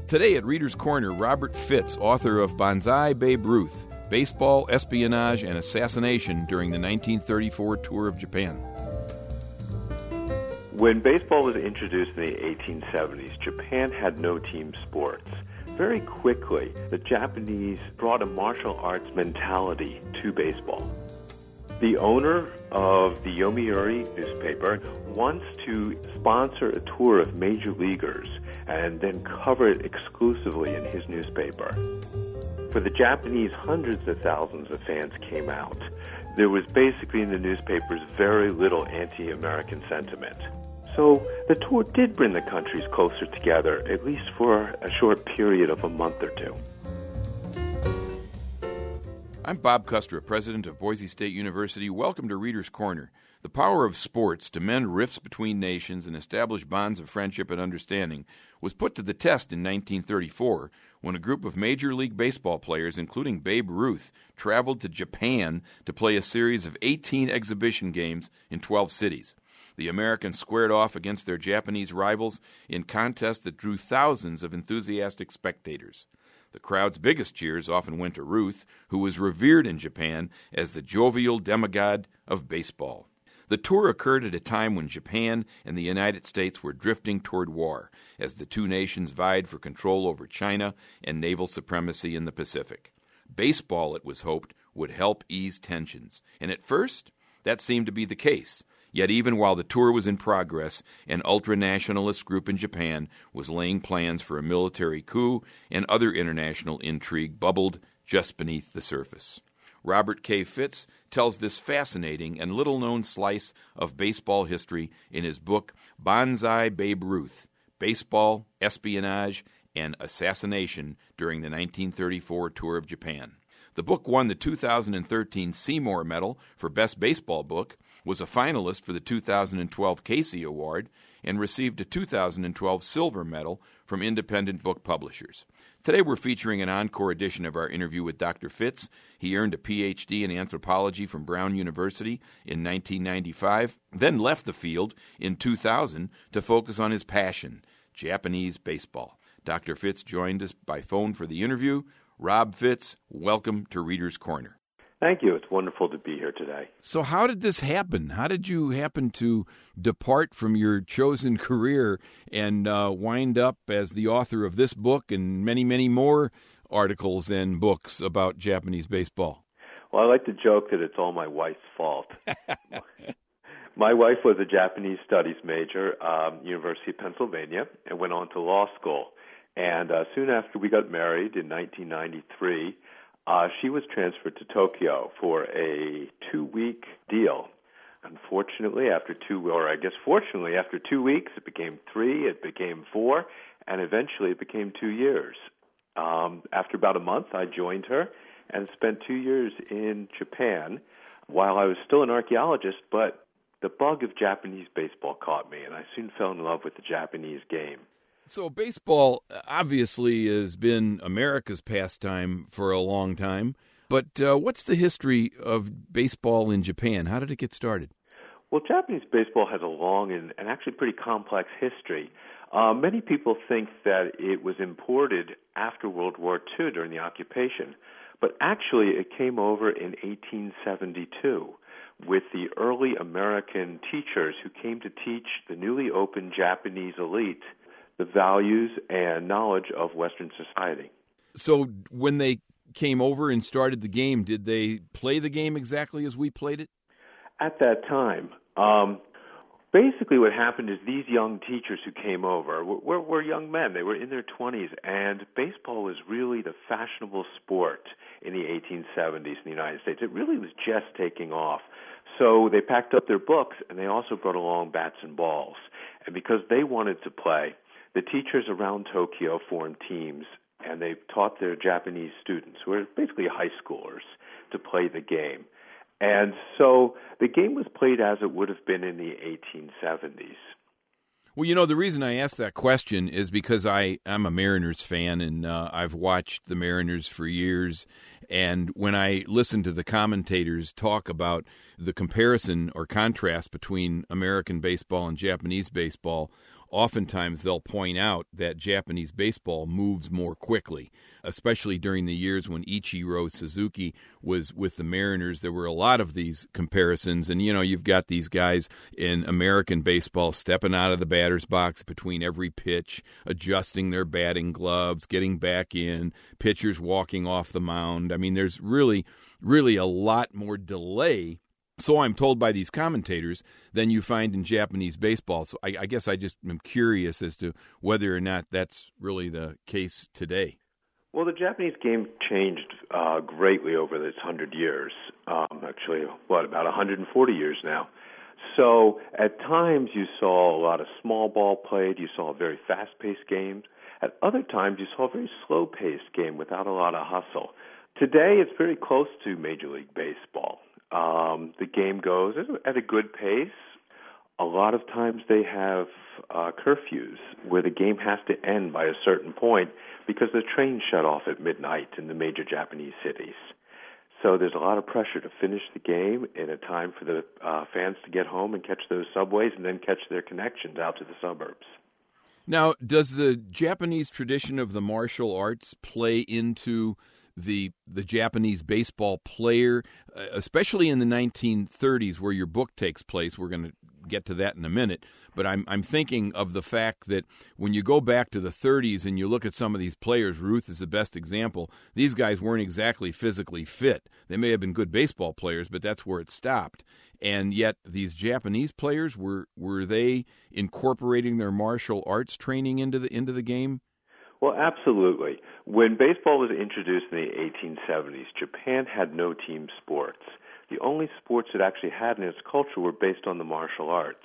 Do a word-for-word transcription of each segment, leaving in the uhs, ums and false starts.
Today at Reader's Corner, Robert Fitz, author of Banzai Babe Ruth, Baseball, Espionage, and Assassination during the nineteen thirty-four tour of Japan. When baseball was introduced in the eighteen seventies, Japan had no team sports. Very quickly, the Japanese brought a martial arts mentality to baseball. The owner of the Yomiuri newspaper wants to sponsor a tour of major leaguers and then cover it exclusively in his newspaper. For the Japanese, hundreds of thousands of fans came out. There was basically in the newspapers very little anti-American sentiment. So the tour did bring the countries closer together, at least for a short period of a month or two. I'm Bob Kustra, president of Boise State University. Welcome to Reader's Corner. The power of sports to mend rifts between nations and establish bonds of friendship and understanding was put to the test in nineteen thirty-four when a group of Major League Baseball players, including Babe Ruth, traveled to Japan to play a series of eighteen exhibition games in twelve cities. The Americans squared off against their Japanese rivals in contests that drew thousands of enthusiastic spectators. The crowd's biggest cheers often went to Ruth, who was revered in Japan as the jovial demigod of baseball. The tour occurred at a time when Japan and the United States were drifting toward war, as the two nations vied for control over China and naval supremacy in the Pacific. Baseball, it was hoped, would help ease tensions, and at first, that seemed to be the case. Yet even while the tour was in progress, an ultra-nationalist group in Japan was laying plans for a military coup, and other international intrigue bubbled just beneath the surface. Robert K. Fitz tells this fascinating and little-known slice of baseball history in his book Banzai Babe Ruth, Baseball, Espionage, and Assassination during the nineteen thirty-four tour of Japan. The book won the two thousand thirteen Seymour Medal for Best Baseball Book, was a finalist for the two thousand twelve Casey Award, and received a two thousand twelve Silver Medal from Independent Book Publishers. Today we're featuring an encore edition of our interview with Doctor Fitz. He earned a P H D in anthropology from Brown University in nineteen ninety-five, then left the field in two thousand to focus on his passion, Japanese baseball. Doctor Fitz joined us by phone for the interview. Rob Fitz, welcome to Reader's Corner. Thank you. It's wonderful to be here today. So how did this happen? How did you happen to depart from your chosen career and uh, wind up as the author of this book and many, many more articles and books about Japanese baseball? Well, I like to joke that it's all my wife's fault. My wife was a Japanese studies major, um, University of Pennsylvania, and went on to law school. And uh, soon after we got married in nineteen ninety-three, Uh, she was transferred to Tokyo for a two-week deal. Unfortunately, after two, or I guess fortunately, after two weeks, it became three, it became four, and eventually it became two years. Um, after about a month, I joined her and spent two years in Japan while I was still an archaeologist, but the bug of Japanese baseball caught me, and I soon fell in love with the Japanese game. So baseball obviously has been America's pastime for a long time, but uh, what's the history of baseball in Japan? How did it get started? Well, Japanese baseball has a long and, and actually pretty complex history. Uh, many people think that it was imported after World War Two during the occupation, but actually it came over in eighteen seventy-two with the early American teachers who came to teach the newly opened Japanese elite the values and knowledge of Western society. So when they came over and started the game, did they play the game exactly as we played it? At that time, um, basically what happened is these young teachers who came over were, were, were young men. They were in their twenties, and baseball was really the fashionable sport in the eighteen seventies in the United States. It really was just taking off. So they packed up their books, and they also brought along bats and balls. And because they wanted to play, the teachers around Tokyo formed teams, and they taught their Japanese students, who were basically high schoolers, to play the game. And so the game was played as it would have been in the eighteen seventies. Well, you know, the reason I asked that question is because I, I'm a Mariners fan, and uh, I've watched the Mariners for years. And when I listen to the commentators talk about the comparison or contrast between American baseball and Japanese baseball, oftentimes they'll point out that Japanese baseball moves more quickly, especially during the years when Ichiro Suzuki was with the Mariners. There were a lot of these comparisons, and, you know, you've got these guys in American baseball stepping out of the batter's box between every pitch, adjusting their batting gloves, getting back in, pitchers walking off the mound. I mean, there's really, really a lot more delay, so I'm told by these commentators, than you find in Japanese baseball. So I, I guess I just am curious as to whether or not that's really the case today. Well, the Japanese game changed uh, greatly over this hundred years. Um, actually, what, about one hundred forty years now. So at times you saw a lot of small ball played. You saw a very fast-paced game. At other times you saw a very slow-paced game without a lot of hustle. Today it's very close to Major League Baseball. Um, the game goes at a good pace. A lot of times they have uh, curfews where the game has to end by a certain point because the trains shut off at midnight in the major Japanese cities. So there's a lot of pressure to finish the game in a time for the uh, fans to get home and catch those subways and then catch their connections out to the suburbs. Now, does the Japanese tradition of the martial arts play into the the Japanese baseball player, especially in the nineteen thirties where your book takes place? We're going to get to that in a minute, but I'm I'm thinking of the fact that when you go back to the thirties and you look at some of these players, Ruth is the best example. These guys weren't exactly physically fit. They may have been good baseball players, but that's where it stopped. And yet these Japanese players, were were they incorporating their martial arts training into the into the game? Well, absolutely. When baseball was introduced in the eighteen seventies, Japan had no team sports. The only sports it actually had in its culture were based on the martial arts.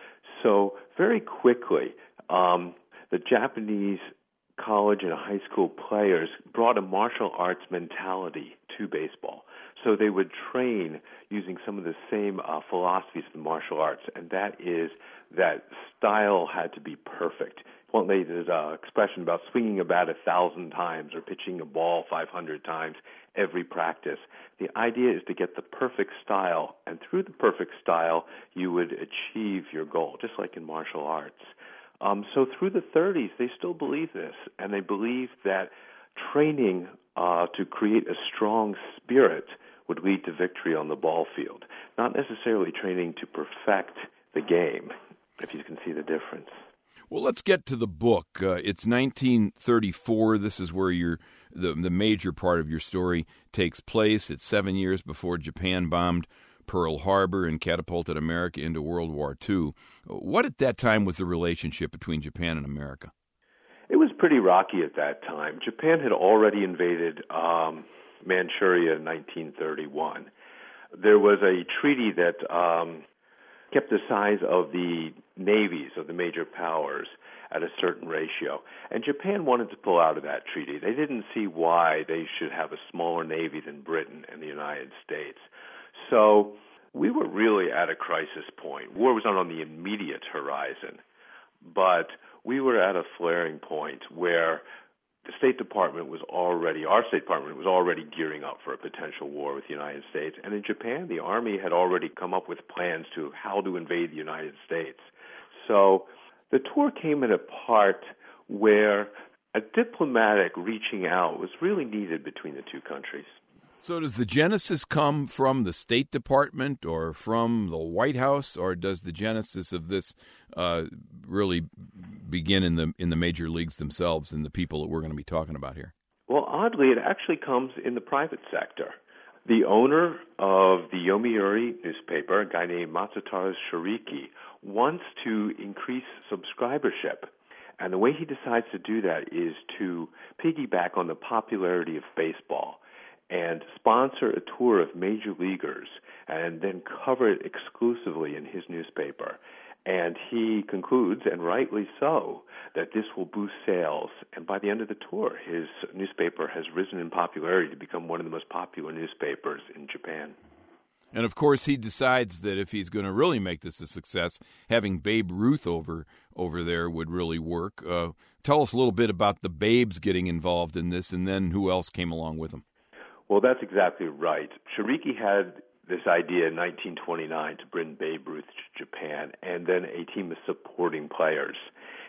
So very quickly, um, the Japanese college and high school players brought a martial arts mentality to baseball. So they would train using some of the same uh, philosophies of the martial arts, and that is that style had to be perfect. Well, there's an expression about swinging a bat a thousand times or pitching a ball five hundred times every practice. The idea is to get the perfect style, and through the perfect style, you would achieve your goal, just like in martial arts. Um, so through the thirties, they still believe this, and they believe that training uh, to create a strong spirit would lead to victory on the ball field, not necessarily training to perfect the game, if you can see the difference. Well, let's get to the book. Uh, it's nineteen thirty-four. This is where your the the major part of your story takes place. It's seven years before Japan bombed Pearl Harbor and catapulted America into World War Two. What at that time was the relationship between Japan and America? It was pretty rocky at that time. Japan had already invaded um, Manchuria in nineteen thirty-one. There was a treaty that um, kept the size of the navies of the major powers at a certain ratio. And Japan wanted to pull out of that treaty. They didn't see why they should have a smaller navy than Britain and the United States. So we were really at a crisis point. War was not on the immediate horizon, but we were at a flaring point where the State Department was already, our State Department was already gearing up for a potential war with the United States. And in Japan, the Army had already come up with plans to how to invade the United States. So the tour came at a part where a diplomatic reaching out was really needed between the two countries. So does the genesis come from the State Department or from the White House, or does the genesis of this uh, really begin in the in the major leagues themselves and the people that we're going to be talking about here? Well, oddly, it actually comes in the private sector. The owner of the Yomiuri newspaper, a guy named Matsutaro Shiriki, wants to increase subscribership. And the way he decides to do that is to piggyback on the popularity of baseball and sponsor a tour of major leaguers and then cover it exclusively in his newspaper. And he concludes, and rightly so, that this will boost sales. And by the end of the tour, his newspaper has risen in popularity to become one of the most popular newspapers in Japan. And, of course, he decides that if he's going to really make this a success, having Babe Ruth over over there would really work. Uh, tell us a little bit about the Babes getting involved in this, and then who else came along with them. Well, that's exactly right. Shiriki had this idea in nineteen twenty-nine to bring Babe Ruth to Japan, and then a team of supporting players.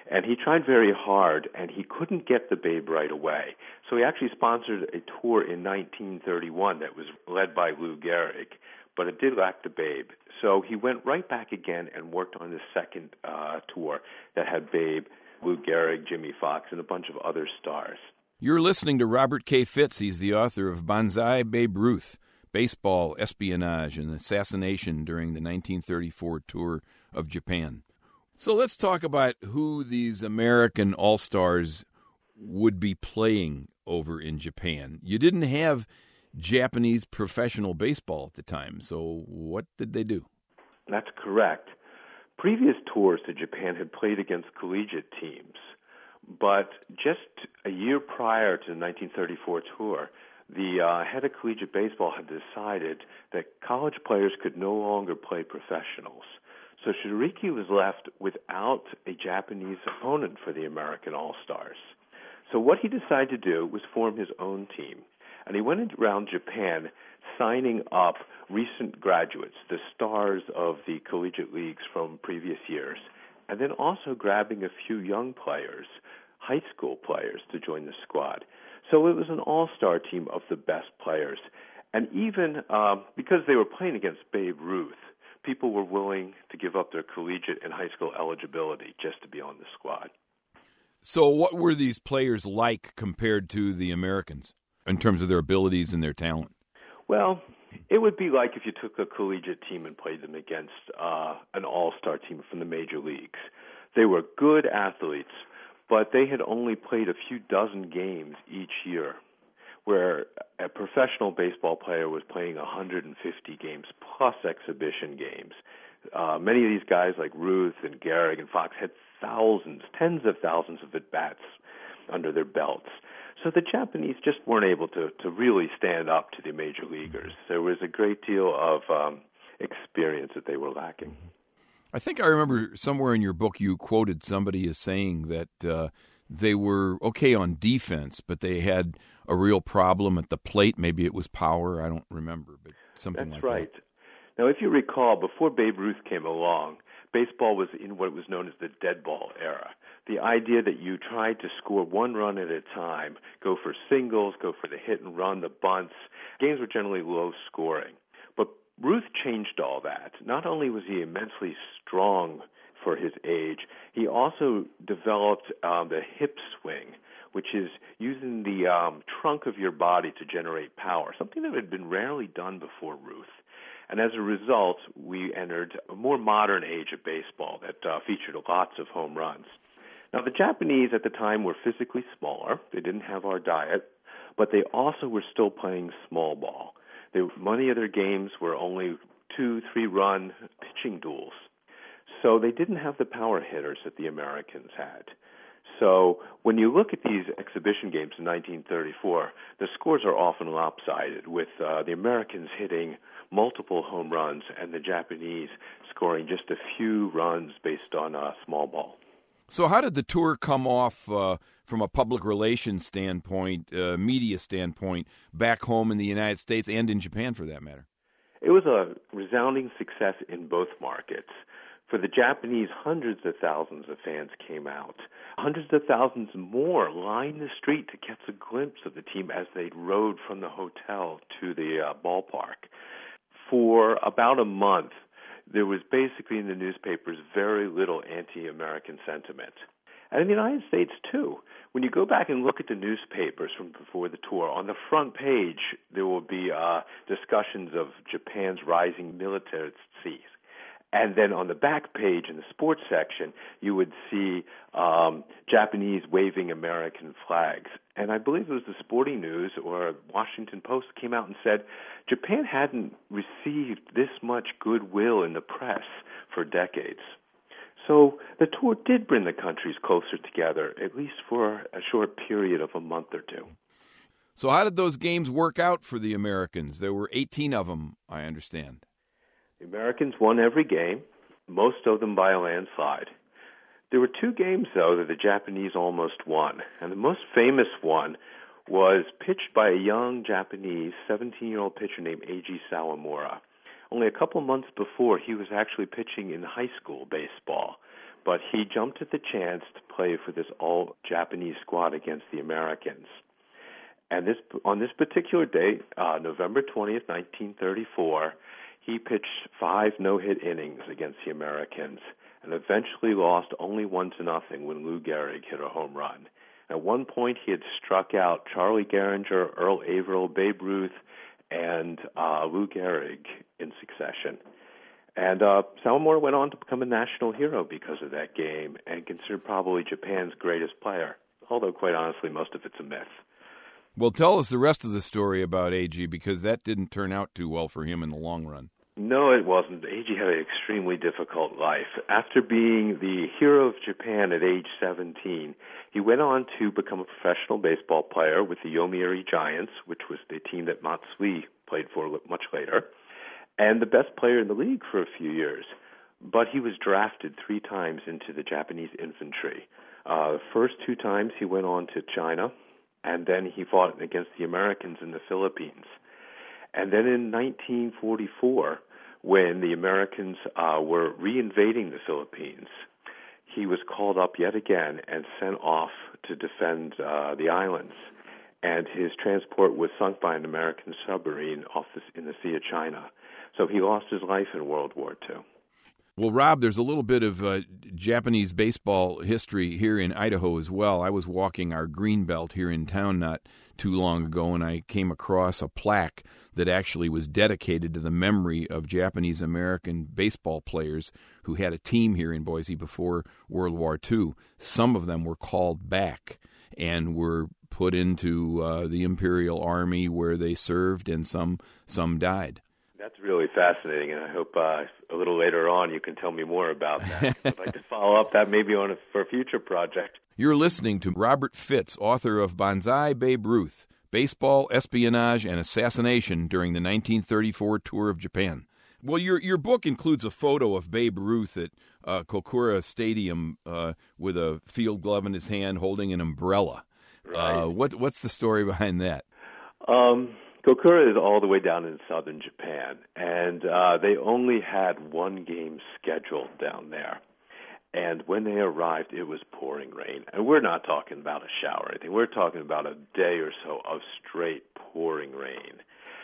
And he tried very hard, and he couldn't get the Babe right away. So he actually sponsored a tour in nineteen thirty-one that was led by Lou Gehrig, but it did lack the Babe. So he went right back again and worked on the second uh, tour that had Babe, Lou Gehrig, Jimmy Fox, and a bunch of other stars. You're listening to Robert K. Fitz. He's the author of Banzai Babe Ruth, Baseball, Espionage, and Assassination during the nineteen thirty-four tour of Japan. So let's talk about who these American All-Stars would be playing over in Japan. You didn't have Japanese professional baseball at the time, so what did they do? That's correct. Previous tours to Japan had played against collegiate teams, but just a year prior to the nineteen thirty-four tour, the uh, head of collegiate baseball had decided that college players could no longer play professionals. So Shigeriki was left without a Japanese opponent for the American All-Stars. So what he decided to do was form his own team. And he went around Japan signing up recent graduates, the stars of the collegiate leagues from previous years, and then also grabbing a few young players, high school players, to join the squad. So it was an all-star team of the best players. And even um, because they were playing against Babe Ruth, people were willing to give up their collegiate and high school eligibility just to be on the squad. So what were these players like compared to the Americans in terms of their abilities and their talent? Well, it would be like if you took a collegiate team and played them against uh, an all-star team from the major leagues. They were good athletes, but they had only played a few dozen games each year, where a professional baseball player was playing one hundred fifty games plus exhibition games. Uh, many of these guys like Ruth and Gehrig and Fox had thousands, tens of thousands of at-bats under their belts. So the Japanese just weren't able to, to really stand up to the major leaguers. There was a great deal of um, experience that they were lacking. I think I remember somewhere in your book you quoted somebody as saying that uh, they were okay on defense, but they had a real problem at the plate. Maybe it was power. I don't remember, but something That's like right. that. Now, if you recall, before Babe Ruth came along, baseball was in what was known as the dead ball era. The idea that you tried to score one run at a time, go for singles, go for the hit and run, the bunts. Games were generally low scoring. But Ruth changed all that. Not only was he immensely strong for his age, he also developed um, the hip swing, which is using the um, trunk of your body to generate power, something that had been rarely done before Ruth. And as a result, we entered a more modern age of baseball that uh, featured lots of home runs. Now, the Japanese at the time were physically smaller. They didn't have our diet, but they also were still playing small ball. They, many of their games were only two, three-run pitching duels. So they didn't have the power hitters that the Americans had. So when you look at these exhibition games in nineteen thirty-four, the scores are often lopsided, with uh, the Americans hitting multiple home runs and the Japanese scoring just a few runs based on uh, small ball. So how did the tour come off uh, from a public relations standpoint, uh, media standpoint, back home in the United States and in Japan, for that matter? It was a resounding success in both markets. For the Japanese, hundreds of thousands of fans came out. Hundreds of thousands more lined the street to catch a glimpse of the team as they rode from the hotel to the uh, ballpark. For about a month, there was basically in the newspapers very little anti-American sentiment. And in the United States, too. When you go back and look at the newspapers from before the tour, on the front page, there will be uh, discussions of Japan's rising military. And then on the back page in the sports section, you would see um, Japanese waving American flags. And I believe it was the Sporting News or Washington Post came out and said Japan hadn't received this much goodwill in the press for decades. So the tour did bring the countries closer together, at least for a short period of a month or two. So how did those games work out for the Americans? There were eighteen of them, I understand. The Americans won every game, most of them by a landslide. There were two games, though, that the Japanese almost won, and the most famous one was pitched by a young Japanese seventeen-year-old pitcher named Eiji Sawamura. Only a couple months before, he was actually pitching in high school baseball but he jumped at the chance to play for this all-Japanese squad against the Americans. And this on this particular day, uh, November twentieth, nineteen thirty-four, he pitched five no-hit innings against the Americans and eventually lost only one to nothing when Lou Gehrig hit a home run. At one point, he had struck out Charlie Gehringer, Earl Averill, Babe Ruth, and uh, Lou Gehrig in succession. And uh, Sawamura went on to become a national hero because of that game and considered probably Japan's greatest player, although quite honestly, most of it's a myth. Well, tell us the rest of the story about A G, because that didn't turn out too well for him in the long run. No, it wasn't. A G had an extremely difficult life. After being the hero of Japan at age seventeen, he went on to become a professional baseball player with the Yomiuri Giants, which was the team that Matsui played for much later, and the best player in the league for a few years. But he was drafted three times into the Japanese infantry. Uh, the first two times he went on to China, and then he fought against the Americans in the Philippines. And then in nineteen forty-four, when the Americans uh, were reinvading the Philippines, he was called up yet again and sent off to defend uh, the islands. And his transport was sunk by an American submarine off the, in the Sea of China. So he lost his life in World War Two. Well, Rob, there's a little bit of uh, Japanese baseball history here in Idaho as well. I was walking our green belt here in town not too long ago, and I came across a plaque that actually was dedicated to the memory of Japanese-American baseball players who had a team here in Boise before World War Two. Some of them were called back and were put into uh, the Imperial Army where they served, and some some died. That's really fascinating, and I hope uh, a little later on you can tell me more about that. I'd like to follow up that maybe on a, for a future project. You're listening to Robert Fitz, author of Banzai Babe Ruth, Baseball, Espionage, and Assassination during the nineteen thirty-four tour of Japan. Well, your your book includes a photo of Babe Ruth at uh, Kokura Stadium uh, with a field glove in his hand holding an umbrella. Right. Uh, what What's the story behind that? Um... Kokura is all the way down in southern Japan, and uh, they only had one game scheduled down there. And when they arrived, it was pouring rain. And we're not talking about a shower or anything. We're talking about a day or so of straight pouring rain.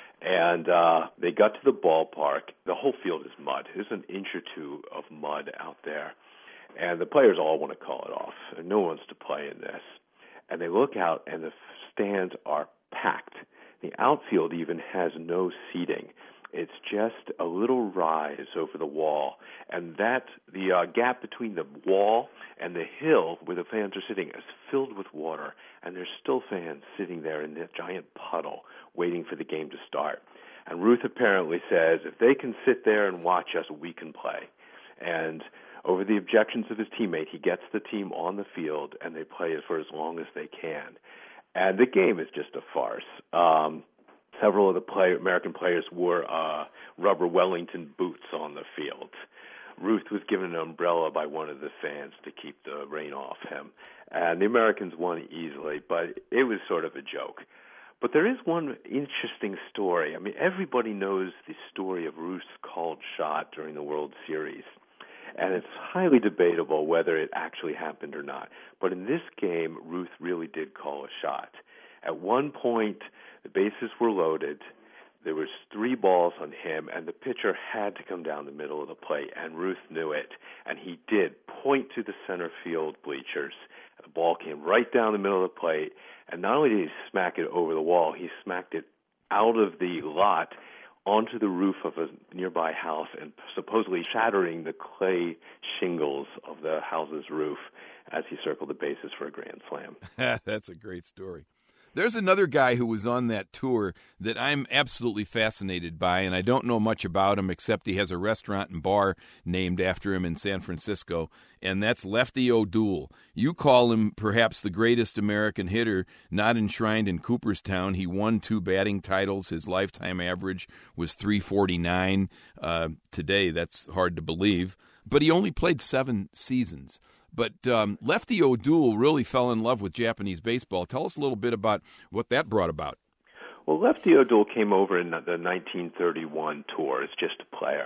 And uh, they got to the ballpark. The whole field is mud. There's an inch or two of mud out there. And the players all want to call it off. And no one wants to play in this. And they look out, and the stands are packed. The outfield even has no seating. It's just a little rise over the wall, and that the uh, gap between the wall and the hill where the fans are sitting is filled with water, and there's still fans sitting there in that giant puddle waiting for the game to start. And Ruth apparently says, if they can sit there and watch us, we can play. And over the objections of his teammate, he gets the team on the field, and they play it for as long as they can. And the game is just a farce. Um, several of the play, American players wore uh, rubber Wellington boots on the field. Ruth was given an umbrella by one of the fans to keep the rain off him. And the Americans won easily, but it was sort of a joke. But there is one interesting story. I mean, everybody knows the story of Ruth's called shot during the World Series. And it's highly debatable whether it actually happened or not. But in this game, Ruth really did call a shot. At one point, the bases were loaded. There was three balls on him, and the pitcher had to come down the middle of the plate, and Ruth knew it. And he did point to the center field bleachers. The ball came right down the middle of the plate, and not only did he smack it over the wall, he smacked it out of the lot onto the roof of a nearby house and supposedly shattering the clay shingles of the house's roof as he circled the bases for a grand slam. That's a great story. There's another guy who was on that tour that I'm absolutely fascinated by, and I don't know much about him except he has a restaurant and bar named after him in San Francisco, and that's Lefty O'Doul. You call him perhaps the greatest American hitter not enshrined in Cooperstown. He won two batting titles. His lifetime average was three forty-nine. Uh, today, that's hard to believe. But he only played seven seasons. But um, Lefty O'Doul really fell in love with Japanese baseball. Tell us a little bit about what that brought about. Well, Lefty O'Doul came over in the nineteen thirty-one tour as just a player.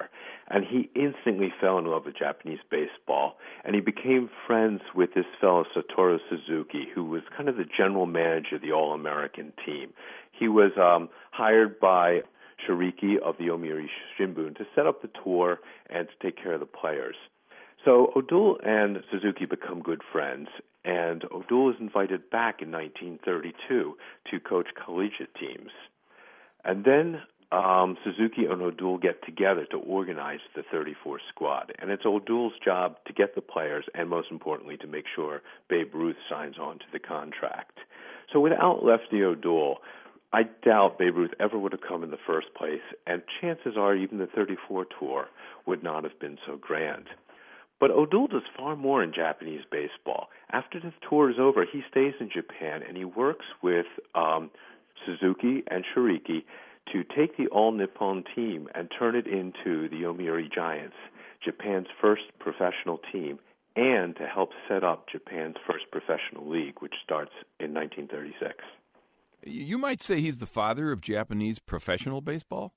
And he instantly fell in love with Japanese baseball, and he became friends with this fellow Satoru Suzuki, who was kind of the general manager of the All-American team. He was um, hired by Shiriki of the Yomiuri Shimbun to set up the tour and to take care of the players. So O'Doul and Suzuki become good friends, and O'Doul is invited back in nineteen thirty-two to coach collegiate teams. And then um, Suzuki and O'Doul get together to organize the thirty-four squad, and it's O'Doul's job to get the players and, most importantly, to make sure Babe Ruth signs on to the contract. So without Lefty O'Doul, I doubt Babe Ruth ever would have come in the first place, and chances are even the thirty-four tour would not have been so grand. But O'Doul does far more in Japanese baseball. After the tour is over, he stays in Japan, and he works with um, Suzuki and Shiriki to take the All-Nippon team and turn it into the Yomiuri Giants, Japan's first professional team, and to help set up Japan's first professional league, which starts in nineteen thirty-six. You might say he's the father of Japanese professional baseball?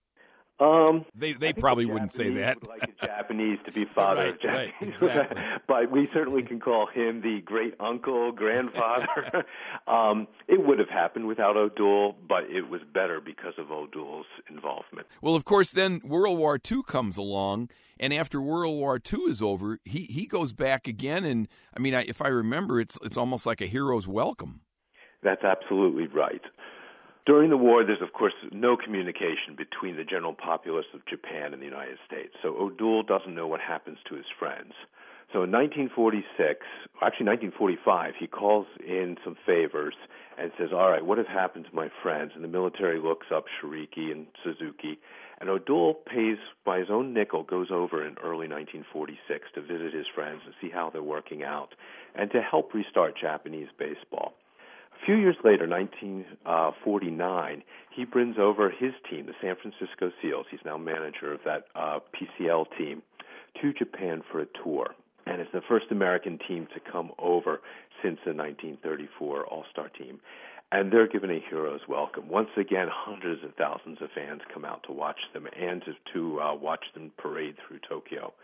Um, they they probably the wouldn't say that. Would like a Japanese to be father right, of Japanese, right, exactly. But we certainly can call him the great uncle, grandfather. um, it would have happened without O'Doul, but it was better because of O'Doul's involvement. Well, of course, then World War Two comes along, and after World War Two is over, he, he goes back again, and I mean, I, if I remember, it's it's almost like a hero's welcome. That's absolutely right. During the war, there's, of course, no communication between the general populace of Japan and the United States. So O'Doul doesn't know what happens to his friends. So in nineteen forty-six, actually nineteen forty-five, he calls in some favors and says, all right, what has happened to my friends? And the military looks up Shiriki and Suzuki. And O'Doul pays, by his own nickel, goes over in early nineteen forty-six to visit his friends and see how they're working out and to help restart Japanese baseball. A few years later, nineteen forty-nine, he brings over his team, the San Francisco Seals. He's now manager of that uh, P C L team, to Japan for a tour. And it's the first American team to come over since the nineteen thirty-four All-Star team. And they're given a hero's welcome. Once again, hundreds of thousands of fans come out to watch them and to, to uh, watch them parade through Tokyo.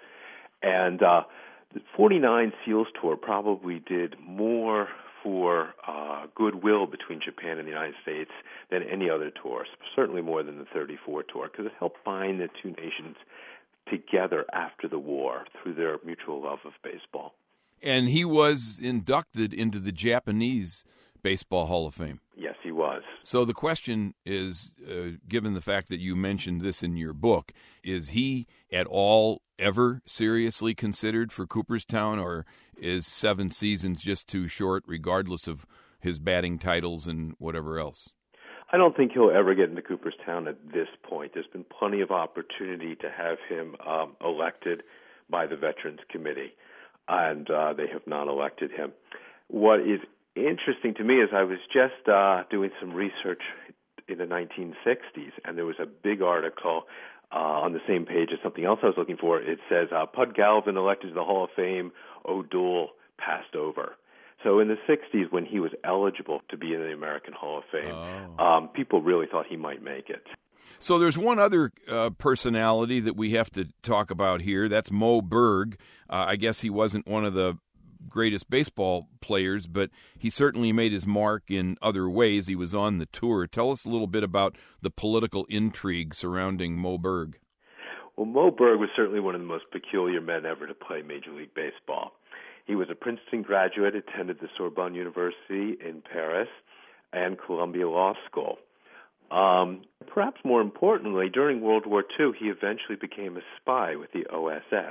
And uh, the forty-nine Seals tour probably did more for uh, goodwill between Japan and the United States than any other tour, certainly more than the thirty-four tour, because it helped bind the two nations together after the war through their mutual love of baseball. And he was inducted into the Japanese Baseball Hall of Fame. Yes, he was. So the question is, uh, given the fact that you mentioned this in your book, is he at all ever seriously considered for Cooperstown, or is seven seasons just too short, regardless of his batting titles and whatever else? I don't think he'll ever get into Cooperstown at this point. There's been plenty of opportunity to have him um, elected by the Veterans Committee, and uh, they have not elected him. What is interesting to me is I was just uh, doing some research in the nineteen sixties, and there was a big article uh, on the same page as something else I was looking for. It says, uh, Pud Galvin elected to the Hall of Fame, O'Doul passed over. So in the sixties, when he was eligible to be in the American Hall of Fame, oh. um, people really thought he might make it. So there's one other uh, personality that we have to talk about here. That's Moe Berg. Uh, I guess he wasn't one of the greatest baseball players, but he certainly made his mark in other ways. He was on the tour. Tell us a little bit about the political intrigue surrounding Moe Berg. Well, Moe Berg was certainly one of the most peculiar men ever to play Major League Baseball. He was a Princeton graduate, attended the Sorbonne University in Paris, and Columbia Law School. Um, perhaps more importantly, during World War Two, he eventually became a spy with the O S S.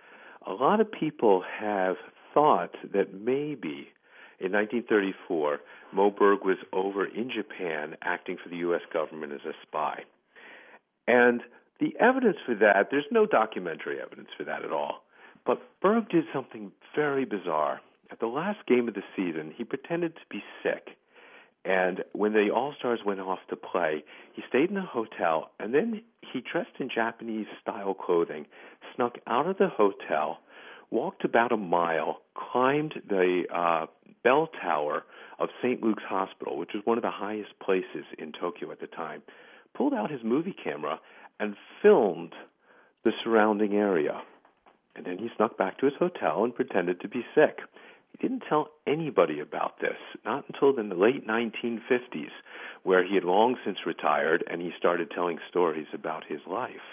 A lot of people have thought that maybe in nineteen thirty-four, Moe Berg was over in Japan acting for the U S government as a spy. And the evidence for that, there's no documentary evidence for that at all. But Berg did something very bizarre. At the last game of the season, he pretended to be sick. And when the All-Stars went off to play, he stayed in a hotel, and then he dressed in Japanese-style clothing, snuck out of the hotel, walked about a mile, climbed the uh, bell tower of Saint Luke's Hospital, which was one of the highest places in Tokyo at the time, pulled out his movie camera, and filmed the surrounding area. And then he snuck back to his hotel and pretended to be sick. He didn't tell anybody about this, not until in the late nineteen fifties, where he had long since retired and he started telling stories about his life.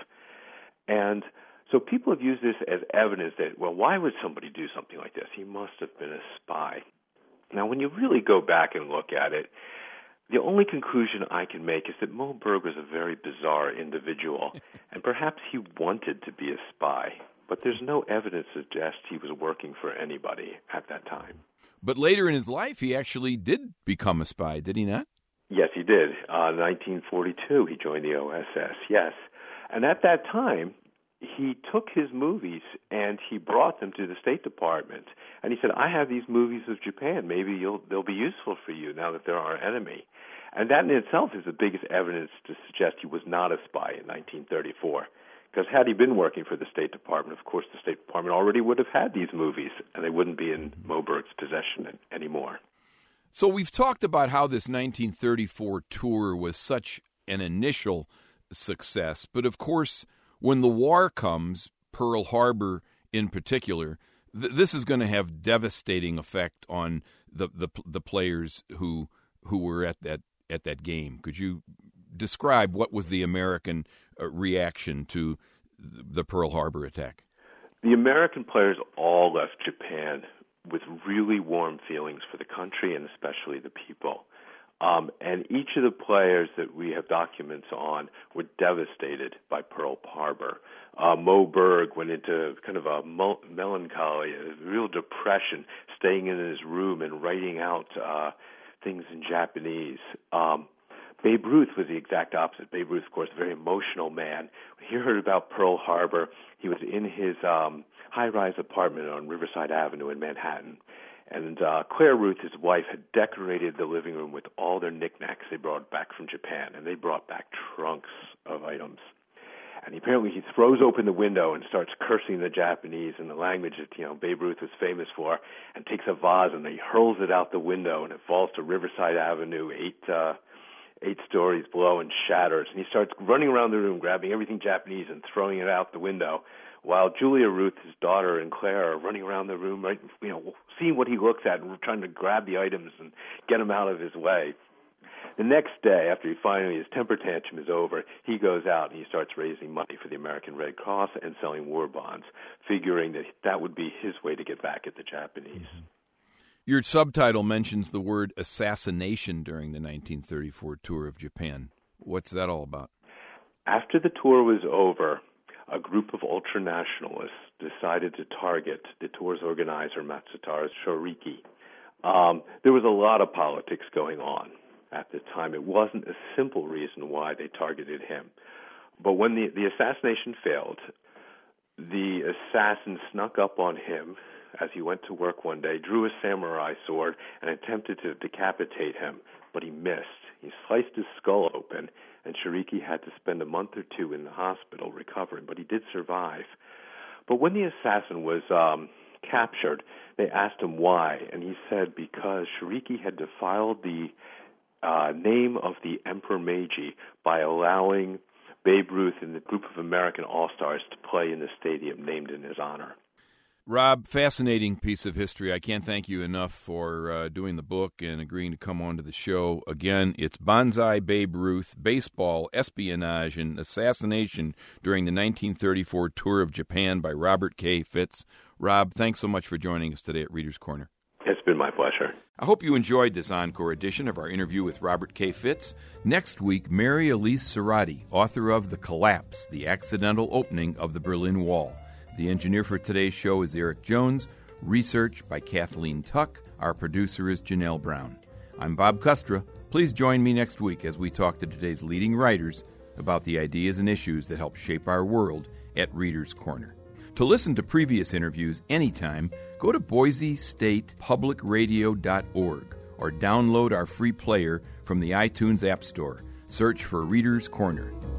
And so people have used this as evidence that, well, why would somebody do something like this? He must have been a spy. Now, when you really go back and look at it, the only conclusion I can make is that Moe Berg was a very bizarre individual, and perhaps he wanted to be a spy. But there's no evidence to suggest he was working for anybody at that time. But later in his life, he actually did become a spy, did he not? Yes, he did. Uh, in nineteen forty-two, he joined the O S S, yes. And at that time, he took his movies and he brought them to the State Department. And he said, I have these movies of Japan. Maybe you'll, they'll be useful for you now that they're our enemy. And that in itself is the biggest evidence to suggest he was not a spy in nineteen thirty-four. Because had he been working for the State Department, of course, the State Department already would have had these movies, and they wouldn't be in Moe Berg's possession anymore. So we've talked about how this nineteen thirty-four tour was such an initial success. But, of course, when the war comes, Pearl Harbor in particular, th- this is going to have devastating effect on the, the the players who who were at that at that game. Could you describe what was the American uh, reaction to the Pearl Harbor attack? The American players all left Japan with really warm feelings for the country and especially the people. Um, and each of the players that we have documents on were devastated by Pearl Harbor. Uh, Moe Berg went into kind of a mel- melancholy, a real depression, staying in his room and writing out uh, things in Japanese. Um, Babe Ruth was the exact opposite. Babe Ruth, of course, a very emotional man. When he heard about Pearl Harbor, he was in his um, high-rise apartment on Riverside Avenue in Manhattan. And uh, Claire Ruth, his wife, had decorated the living room with all their knickknacks they brought back from Japan, and they brought back trunks of items. And he, apparently he throws open the window and starts cursing the Japanese in the language that, you know, Babe Ruth was famous for, and takes a vase and he hurls it out the window, and it falls to Riverside Avenue, eight uh, eight stories below, and shatters. And he starts running around the room, grabbing everything Japanese and throwing it out the window, while Julia Ruth, his daughter, and Claire are running around the room, right, you know, seeing what he looks at and trying to grab the items and get him out of his way. The next day, after he finally, his temper tantrum is over, he goes out and he starts raising money for the American Red Cross and selling war bonds, figuring that that would be his way to get back at the Japanese. Mm-hmm. Your subtitle mentions the word assassination during the nineteen thirty-four tour of Japan. What's that all about? After the tour was over, a group of ultranationalists decided to target the tour's organizer, Matsutaro Shoriki. Um, there was a lot of politics going on at the time. It wasn't a simple reason why they targeted him. But when the, the assassination failed, the assassin snuck up on him as he went to work one day, drew a samurai sword, and attempted to decapitate him, but he missed. He sliced his skull open, and Shoriki had to spend a month or two in the hospital recovering, but he did survive. But when the assassin was um, captured, they asked him why, and he said because Shoriki had defiled the uh, name of the Emperor Meiji by allowing Babe Ruth and the group of American All-Stars to play in the stadium named in his honor. Rob, fascinating piece of history. I can't thank you enough for uh, doing the book and agreeing to come on to the show. Again, it's Banzai Babe Ruth, Baseball, Espionage, and Assassination during the nineteen thirty-four Tour of Japan by Robert K. Fitts. Rob, thanks so much for joining us today at Reader's Corner. It's been my pleasure. I hope you enjoyed this encore edition of our interview with Robert K. Fitts. Next week, Mary Elise Cerati, author of The Collapse, the Accidental Opening of the Berlin Wall. The engineer for today's show is Eric Jones. Research by Kathleen Tuck. Our producer is Janelle Brown. I'm Bob Custra. Please join me next week as we talk to today's leading writers about the ideas and issues that help shape our world at Reader's Corner. To listen to previous interviews anytime, go to boise state public radio dot org or download our free player from the iTunes App Store. Search for Reader's Corner.